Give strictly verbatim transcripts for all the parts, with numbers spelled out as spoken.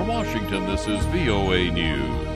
From Washington, this is V O A News.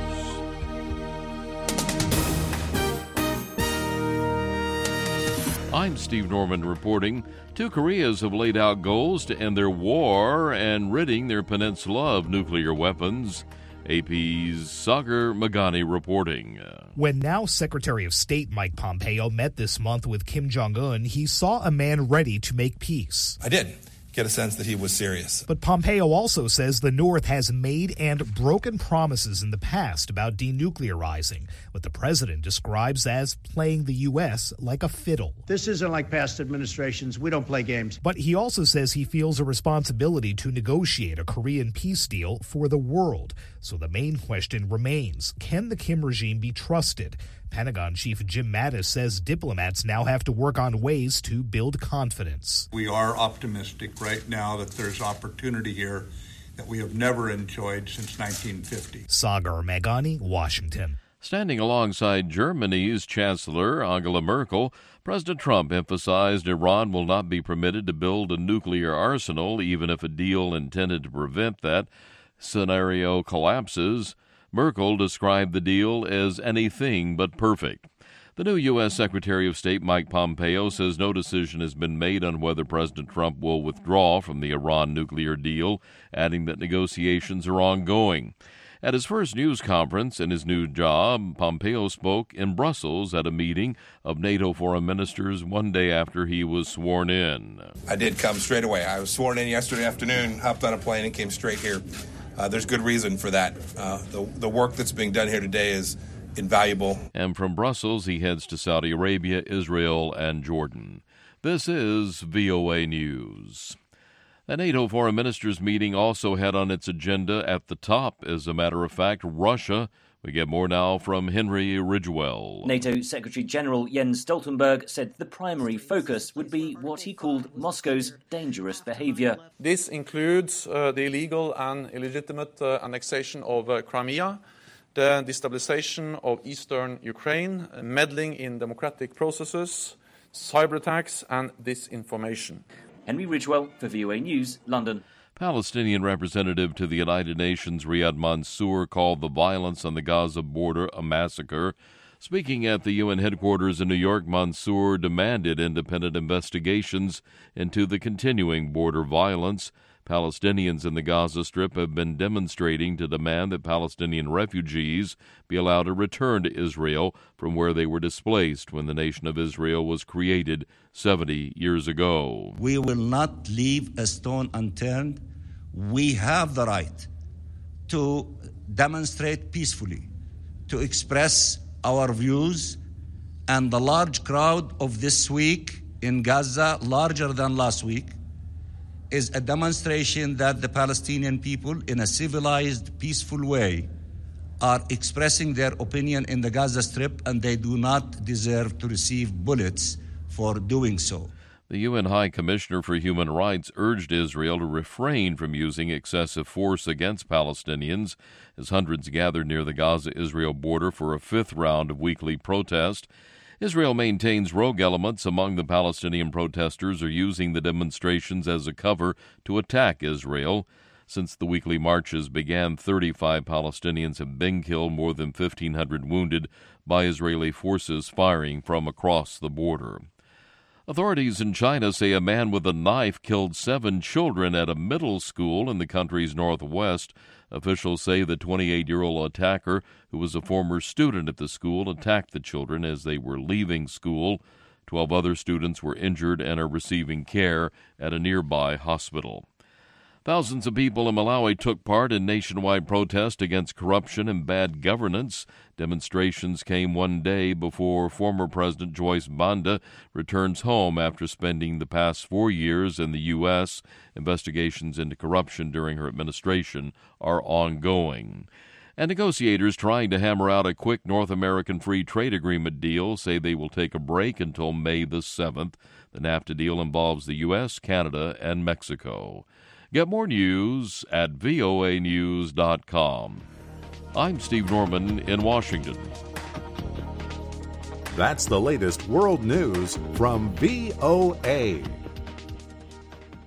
I'm Steve Norman reporting. Two Koreas have laid out goals to end their war and ridding their peninsula of nuclear weapons. A P's Sagar Magani reporting. When now Secretary of State Mike Pompeo met this month with Kim Jong-un, he saw a man ready to make peace. I did get a sense that he was serious. But Pompeo also says the North has made and broken promises in the past about denuclearizing, what the president describes as playing the U S like a fiddle. This isn't like past administrations. We don't play games. But he also says he feels a responsibility to negotiate a Korean peace deal for the world. So the main question remains, can the Kim regime be trusted? Pentagon Chief Jim Mattis says diplomats now have to work on ways to build confidence. We are optimistic right now that there's opportunity here that we have never enjoyed since nineteen fifty. Sagar Magani, Washington. Standing alongside Germany's Chancellor Angela Merkel, President Trump emphasized Iran will not be permitted to build a nuclear arsenal, even if a deal intended to prevent that scenario collapses. Merkel described the deal as anything but perfect. The new U S. Secretary of State Mike Pompeo says no decision has been made on whether President Trump will withdraw from the Iran nuclear deal, adding that negotiations are ongoing. At his first news conference in his new job, Pompeo spoke in Brussels at a meeting of NATO foreign ministers one day after he was sworn in. I did come straight away. I was sworn in yesterday afternoon, hopped on a plane and came straight here. Uh, there's good reason for that. Uh, the, the work that's being done here today is invaluable. And from Brussels, he heads to Saudi Arabia, Israel, and Jordan. This is V O A News. The NATO foreign ministers meeting also had on its agenda at the top, as a matter of fact, Russia. We get more now from Henry Ridgewell. NATO Secretary-General Jens Stoltenberg said the primary focus would be what he called Moscow's dangerous behavior. This includes uh, the illegal and illegitimate uh, annexation of uh, Crimea, the destabilization of eastern Ukraine, meddling in democratic processes, cyber attacks and disinformation. Henry Ridgewell for V O A News, London. Palestinian representative to the United Nations Riyad Mansour called the violence on the Gaza border a massacre. Speaking at the U N headquarters in New York, Mansour demanded independent investigations into the continuing border violence. Palestinians in the Gaza Strip have been demonstrating to demand that Palestinian refugees be allowed to return to Israel from where they were displaced when the nation of Israel was created seventy years ago. We will not leave a stone unturned. We have the right to demonstrate peacefully, to express our views, and the large crowd of this week in Gaza, larger than last week, is a demonstration that the Palestinian people, in a civilized, peaceful way, are expressing their opinion in the Gaza Strip, and they do not deserve to receive bullets for doing so. The U N High Commissioner for Human Rights urged Israel to refrain from using excessive force against Palestinians as hundreds gathered near the Gaza-Israel border for a fifth round of weekly protest. Israel maintains rogue elements among the Palestinian protesters are using the demonstrations as a cover to attack Israel. Since the weekly marches began, thirty-five Palestinians have been killed, more than fifteen hundred wounded by Israeli forces firing from across the border. Authorities in China say a man with a knife killed seven children at a middle school in the country's northwest. Officials say the twenty-eight-year-old attacker, who was a former student at the school, attacked the children as they were leaving school. Twelve other students were injured and are receiving care at a nearby hospital. Thousands of people in Malawi took part in nationwide protest against corruption and bad governance. Demonstrations came one day before former President Joyce Banda returns home after spending the past four years in the U S Investigations into corruption during her administration are ongoing. And negotiators trying to hammer out a quick North American free trade agreement deal say they will take a break until May the seventh. The NAFTA deal involves the U S, Canada, and Mexico. Get more news at V O A news dot com. I'm Steve Norman in Washington. That's the latest world news from V O A.